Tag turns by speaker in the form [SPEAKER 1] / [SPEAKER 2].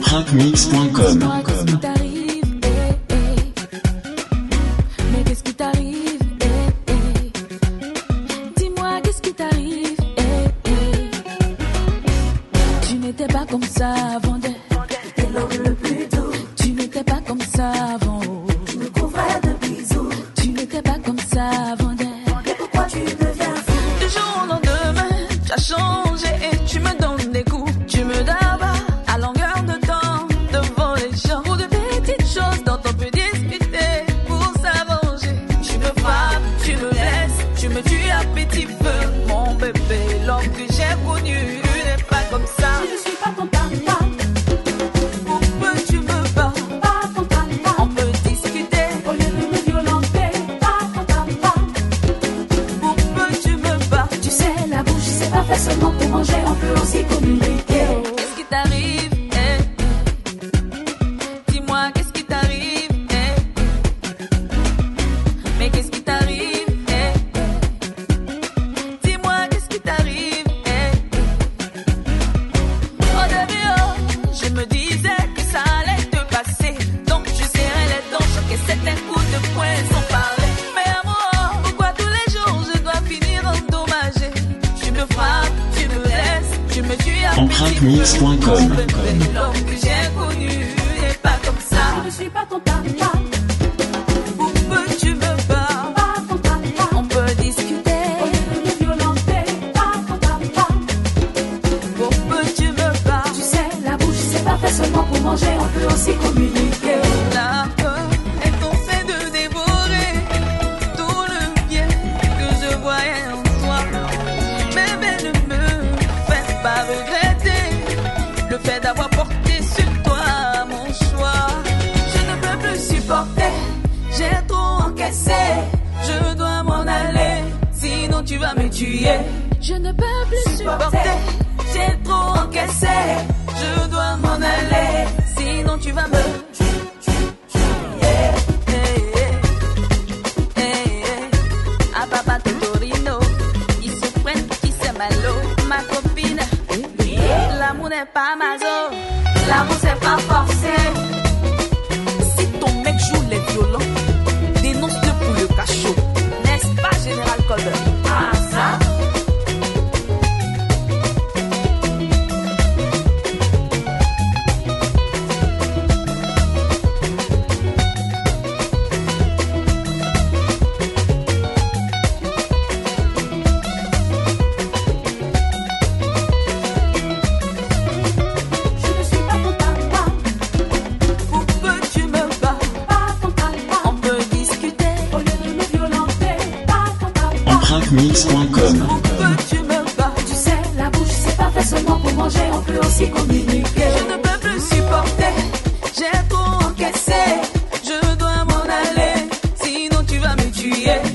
[SPEAKER 1] empreinte-mix.com.
[SPEAKER 2] Mais qu'est-ce qui t'arrive? Dis-moi, qu'est-ce qui t'arrive? Tu n'étais pas comme ça avant t'étais l'homme le plus doux. Tu n'étais pas comme ça avant. Tu me couvrais de bisous. Tu n'étais pas comme ça avant pourquoi tu deviens fou? Du jour au lendemain, tu as changé et tu me donnes des coups. Tu me dabas à longueur de temps devant les gens. Pour de petites choses dont on peut discuter pour s'arranger. Tu me frappes, tu me laisses, tu me tues à petit feu. Mon bébé, l'homme que j'ai connu n'est pas comme ça. Je ne suis pas ton papa. Pourquoi tu me bats? Pas ton papa. On peut discuter au lieu de me violenter. Pas ton papa. Pourquoi tu me bats? Tu sais, la bouche, c'est pas fait seulement pour manger, on peut aussi communiquer. Qu'est-ce qui t'arrive? Dis-moi, qu'est-ce qui t'arrive? Mais qu'est-ce qui t'arrive? Dis-moi, qu'est-ce qui t'arrive? Au début, je me disais que ça allait te passer. Donc je serrais les dents, choquais certains coups de poing sans parler. Mais amour, pourquoi tous les jours je dois finir endommagé? Tu me frappes, tu me laisses, tu me tues à
[SPEAKER 1] empreinte-mix.com.
[SPEAKER 2] L'homme que j'ai connu n'est pas comme ça. Je ne suis pas ton papa. Pourquoi tu me bats? Pas ton papa. On peut discuter au lieu de me violenter. Pas ton papa. Pourquoi tu me bats? Tu sais, la bouche, c'est pas fait seulement pour manger, on peut aussi communiquer. La peur est en train de dévorer tout le bien que je voyais en toi. Bébé, ne me fais pas regretter le fait d'avoir porté sur toi mon choix. Je ne peux plus supporter, j'ai trop encaissé. Je dois m'en aller, sinon tu vas me tuer. Je ne peux plus supporter, j'ai trop encaissé. Je dois m'en aller, sinon tu vas me à papa Totorino, il se prenne qui c'est malo. Ma copine, l'amour n'est pas maso, l'amour c'est pas forcé. Si ton mec joue les violons, dénonce-le pour le cachot. N'est-ce pas, Général Colbert? Ah, ça. Je ne suis pas ton papa. Pourquoi tu me bats? Pas ton papa. On peut discuter au lieu de me violenter. Pas ton papa.
[SPEAKER 1] empreinte-mix.com.
[SPEAKER 2] Pourquoi tu me bats? Tu sais, la bouche, c'est pas fait seulement pour manger, on peut aussi communiquer. Je ne peux plus supporter, j'ai trop encaissé. Je dois m'en aller, sinon tu vas me tuer.